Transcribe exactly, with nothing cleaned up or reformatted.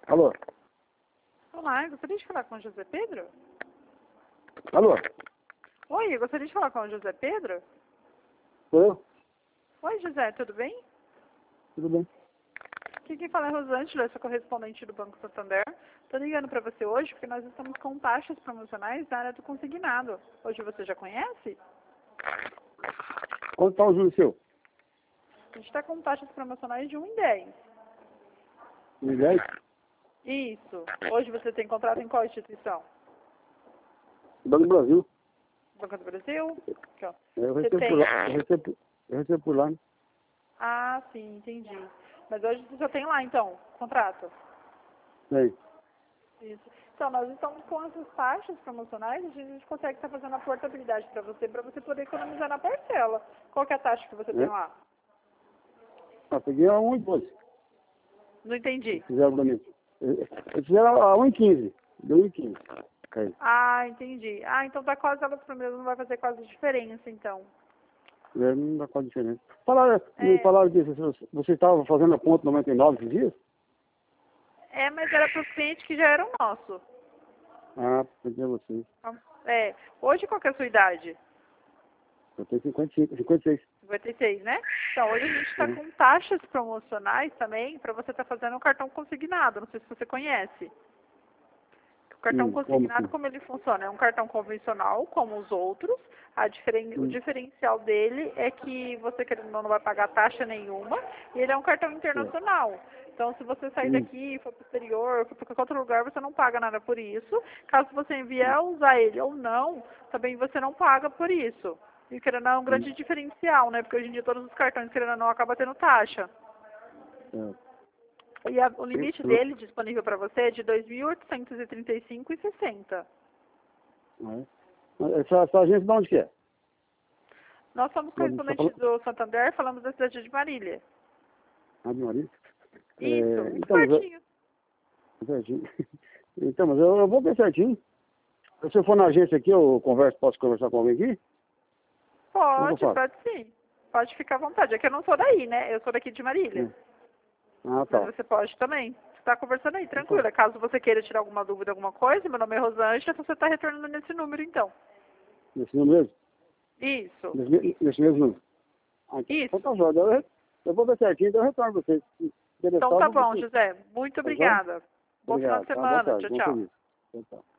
Alô? Olá, eu gostaria de falar com o José Pedro? Alô? Oi, eu gostaria de falar com o José Pedro? Sou eu? Oi, José, tudo bem? Tudo bem? Aqui quem fala é Rosângela, eu sou correspondente do Banco Santander. Estou ligando para você hoje porque nós estamos com taxas promocionais na área do consignado. Hoje você já conhece? Quanto está o juros seu? A gente está com taxas promocionais de um em dez. Um dez? Isso. Hoje você tem contrato em qual instituição? Banco do Brasil. Banco do Brasil? Aqui, ó. Eu Você recebo tem... por lá. Eu recebo, eu recebo por lá, né? Ah, sim, entendi. Mas hoje você já tem lá, então, contrato? Tem. Isso. Então, nós estamos com essas taxas promocionais, a gente consegue estar fazendo a portabilidade para você, para você poder economizar na parcela. Qual que é a taxa que você tem É. lá? Ah, peguei a um e doze. Não entendi. Fizeram pra mim. Eles fizeram a um e quinze. Deu um e quinze. Caiu. Ah, entendi. Ah, então tá quase elas primeiras, não vai fazer quase diferença, então. É, não dá qual diferença. Falaram, me É, falaram que você você estava fazendo a ponto noventa e nove esses dias? é mas era para os clientes que já eram nossos. Ah, peguei você. É, hoje qual que é a sua idade? Eu tenho cinquenta e cinco, cinquenta e seis. cinquenta e seis, né? Então, hoje a gente está Uhum. com taxas promocionais também para você estar fazendo um cartão consignado. Não sei se você conhece. O cartão Hum, como consignado, assim? como ele funciona? É um cartão convencional, como os outros. A diferen... O Hum, diferencial dele é que você querendo ou não não vai pagar taxa nenhuma. E ele é um cartão é. internacional. Então, se você sair Hum, daqui, for para o exterior, for para qualquer outro lugar, você não paga nada por isso. Caso você vier a usar ele ou não, também você não paga por isso. E querendo ou não, é um hum, grande diferencial, né? Porque hoje em dia todos os cartões, querendo ou não, acaba tendo taxa. é. E a- o limite Eu- dele disponível para você é de dois mil oitocentos e trinta e cinco reais e sessenta centavos. É. Mas Essa, essa agência de onde que é? Nós somos Você está correspondentes falando? do Santander, falamos da cidade de Marília. Ah, de Marília? Isso, É, muito então, mas eu, pertinho. certinho. Então, mas eu, eu vou ver certinho. Se eu for na agência aqui, eu converso, posso conversar com alguém aqui? Como é que Pode, eu faço? pode sim. Pode ficar à vontade. É que eu não sou daí, né? Eu sou daqui de Marília. Hum. Ah, Mas tá. você pode também. Você está conversando aí, Então, tranquila. Caso você queira tirar alguma dúvida, alguma coisa, meu nome é Rosângela, você está retornando nesse número, então. nesse número mesmo? Isso, Nesse, me- nesse mesmo número? Ah, então, então isso. tá jóia. Eu, eu vou ver certinho, então eu retorno pra vocês. Se Então tá interessado, bom, você. José. Muito Tá jóia? obrigada. Bom final Obrigado. de Tá, boa semana. tarde. Tchau, Bom tchau. serviço. Então, tá.